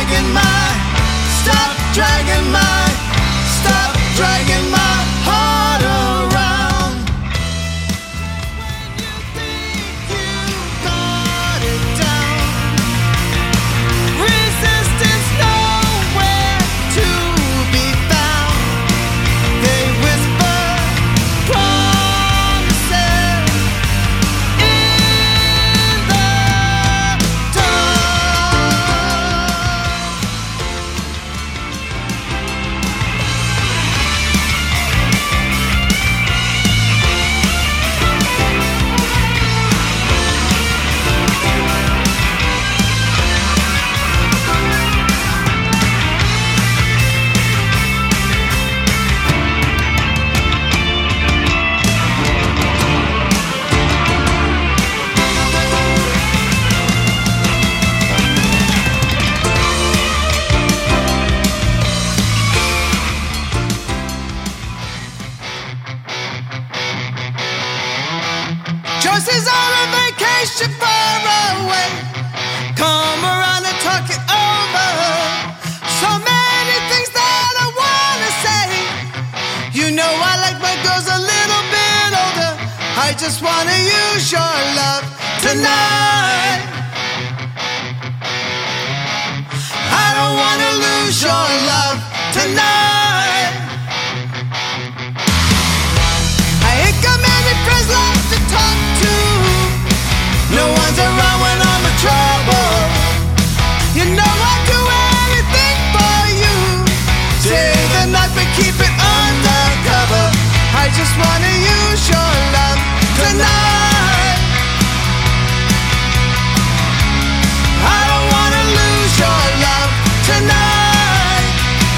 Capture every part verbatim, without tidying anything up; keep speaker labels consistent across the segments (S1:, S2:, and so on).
S1: dragging my, stop dragging my, stop dragging my heart around. When you think you got it down, resistance nowhere to be found. They whisper promises in the Joyce's on a vacation far away. Come around and talk it over. So many things that I wanna say. You know I like my girls a little bit older. I just wanna use your love tonight. I don't wanna lose your love tonight. I ain't got many friends left to talk to. No one's around when I'm in trouble. You know I'd do anything for you. Stay the night but keep it undercover. I just wanna use your love tonight. I don't wanna lose your love tonight.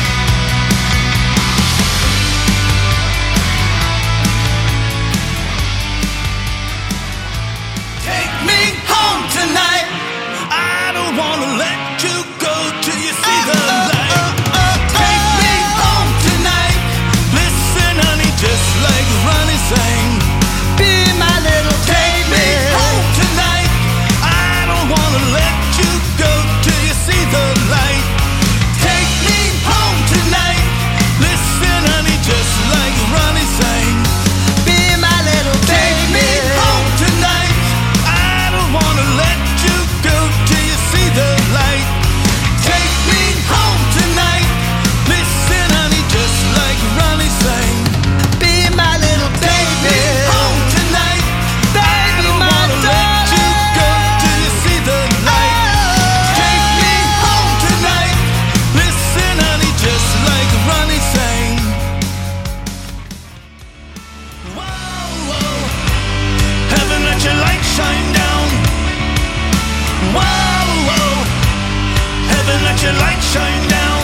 S1: Take me home tonight. I don't wanna let you go till you see the light. Take me home tonight. Listen, honey, just like Ronnie sang. Be my little take me home tonight. I don't wanna let you go till you see the light. Take me home tonight. Listen, honey, just like Ronnie sang. Be my little take me home tonight. I don't wanna let you go till you see the light. Take me home tonight. Listen, honey, just like Ronnie sang. Be my little take me home tonight. I don't wanna let you go till you see the light. Take me home tonight. Listen, honey, just like Ronnie sang. Whoa, whoa. Heaven, let your light shine down. Whoa, whoa. Heaven, let your light shine down.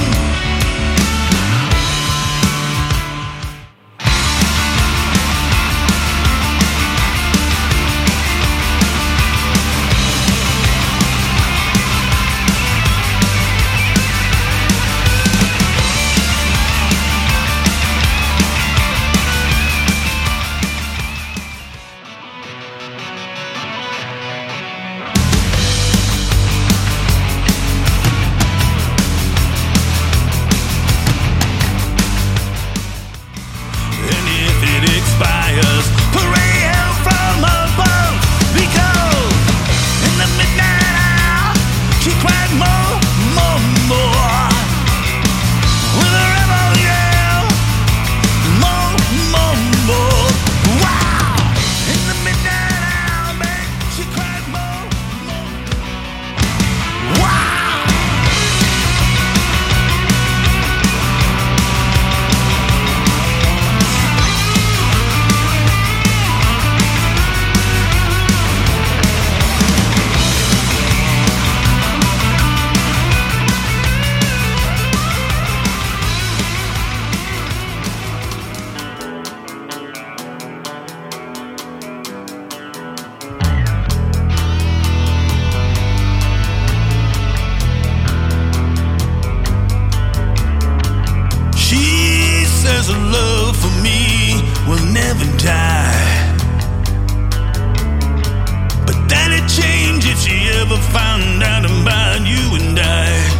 S1: And if it expires, hooray, hell from above. Because in the midnight hour, she cried more, more, more. With a rebel yell, more, more, more. Wow! In the midnight hour, babe, she cried more, more. Wow! She says her love for me will never die, but that'd change if she ever found out about you and I.